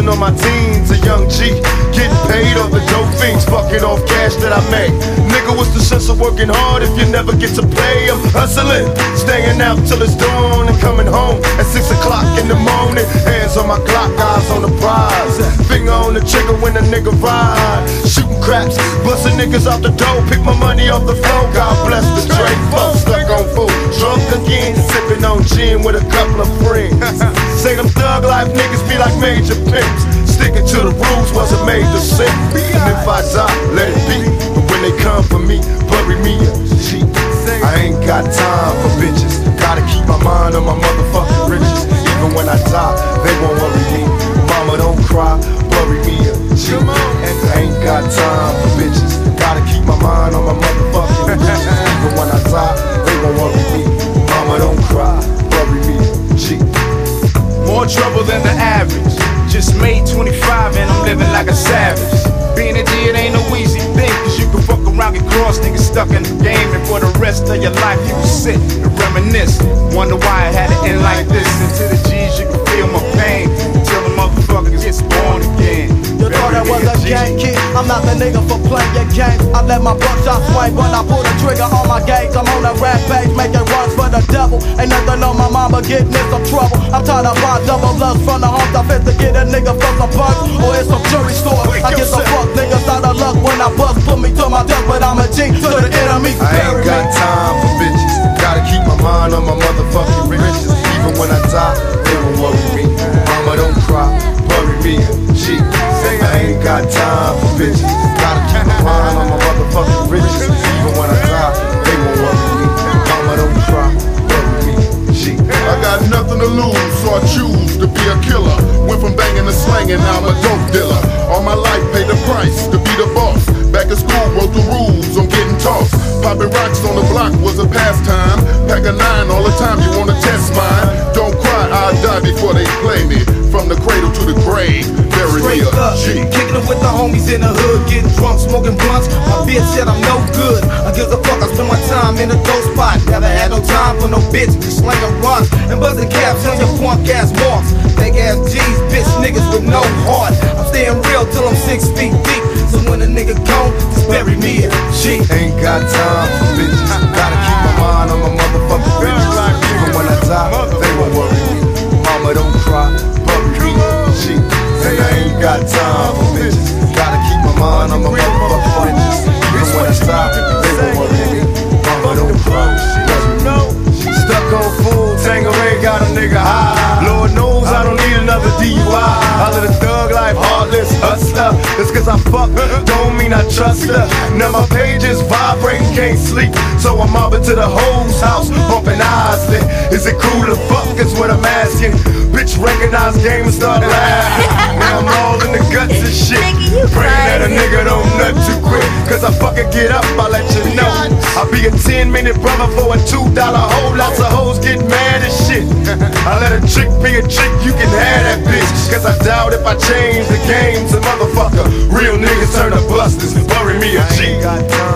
Hustling on my teens, a young G. Getting paid off the dope fiends, fucking off cash that I make. Nigga, what's the sense of working hard if you never get to play? I'm hustling, staying out till it's dawn and coming home at 6 o'clock in the morning. Hands on my clock, eyes on the prize. Finger on the trigger when a nigga ride. Shooting craps, busting niggas out the door. Pick my money off the floor. God bless the trade folks. Stuck on food, drunk again, sipping on gin with a couple of friends. Say them thug life niggas be like major pimps. Sticking to the rules wasn't made to sin. And if I die, let it be. But when they come for me, bury me a G. I ain't got time for bitches. Gotta keep my mind on my motherfucking riches. Even when I die, they won't worry me. Mama, don't cry, bury me a G. I ain't got time for bitches. Gotta keep my mind on my motherfucking riches. Even when I die, they won't worry me. Mama, don't cry, bury me a G. More trouble than the average. Just made 25 and I'm living like a savage. Being a G, it ain't no easy thing, cause you can fuck around, get crossed, niggas stuck in the game, and for the rest of your life you will sit and reminisce. Wonder why I had to end like this. And to the G's you can feel my pain, until the motherfucker gets born again. You thought that was a game, kid? I'm not the nigga for playing your games. I let my buckshot swing when I pull the trigger on my gauge. I'm on a rampage, making runs for the devil. Ain't nothing on my mama getting in some trouble. I'm trying to buy double lust from the homes I fit to get a nigga from some punch or in some jewelry store. I get some fuck niggas out of luck when I bust. Put me to my death, but I'm a G to the enemy. I ain't got time for bitches. Gotta keep my mind on my motherfucking riches. Even when I die, they won't worry me. Mama, don't cry, bury me a G. I ain't got time for bitches. Gotta keep my mind on my motherfucking riches. Even when I die, they won't worry me. Mama, don't cry, bury me a G. I got nothing to lose, so I choose to be a killer. Went from banging to slanging, now I'm a dope dealer. All my life paid the price to be the boss. Back in school, wrote the rules on getting tossed. Popping rocks on the block was a pastime. Pack a 9 all the time, you wanna test mine? Don't cry, I'll die before they play me. From the cradle to the grave, bury me a G. Kicking it with the homies in the hood, getting drunk, smoking blunts. My bitch said I'm no good. I give a fuck, I spend my time in a dope spot. Never had no time for no bitch, just slinging runs and buzzing caps on your punk ass marks. Fake ass G's, bitch niggas with no heart. I'm staying real till I'm 6 feet deep. So when a nigga gone, just bury me a G. Ain't got time for bitches. Gotta keep my mind on my motherfucking riches. Even when I die, they won't worry me. Mama, don't cry, bury me a G. And I ain't got time for bitches. Gotta keep my mind on my motherfucking riches. Even when I die, they won't worry me. Mama, don't cry, bury me a G. Stuck on food, Tangeray got a nigga high. Lord knows I don't need another DUI. I live a thug life, heartless hustler. It's cause I fuck, don't mean I trust her. Now my pages vibrating, can't sleep. So I'm mobbing to the hoes house, pumping Isley. Is it cool to fuck is what I'm asking. Bitch recognize game and start laughing. Now I'm all in the guts and shit. Praying that a nigga don't nut too quick. Cause I fucking get up, I'll let you know. I'll be a 10-minute brother for a $2 hole. Lots of hoes get mad as shit. I let a chick be a chick, you can have that bitch. Cause I doubt if I change the game to motherfucker. Real niggas turn to busters, bury me a G.